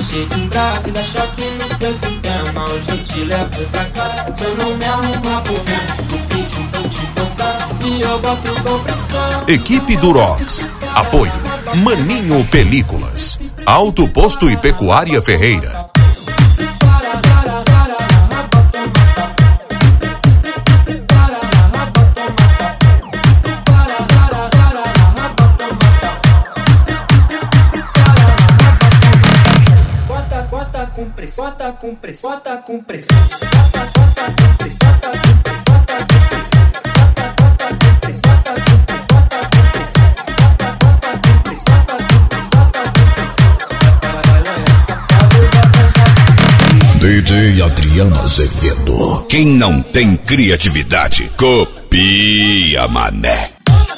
chega em Brasília, choque no seu sistema. Hoje eu te levo pra cá. Se eu não me arrumar por dentro, o pitch vou te botar e eu boto com pressão. Equipe Durox. Apoio Maninho Películas. Auto Posto e Pecuária Ferreira. Bota com pressão, bota com pressão, bota com pressão, bota com pressão, bota com pressão, bota com pressão, bota com pressão, bota com pressão, bota com pressão, bota com pressão, bota com pressão. DJ Adriano Azevedo. Quem não tem criatividade, copia, mané.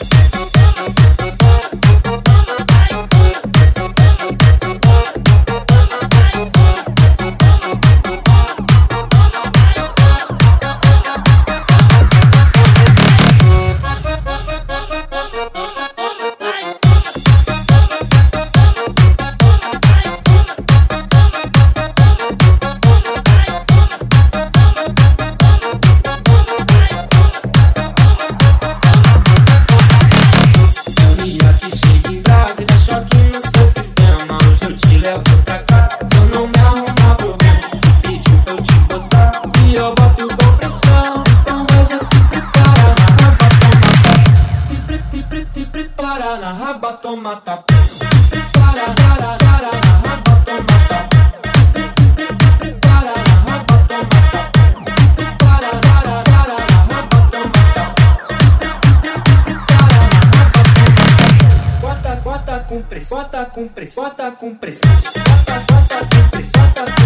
Na raba toma tapa. Prepara na raba toma tapa. Prepara na raba toma tapa. Prepara na raba toma tapa. Bota com pressão, bota com pressão, bota com pressão, bota com pressão, bota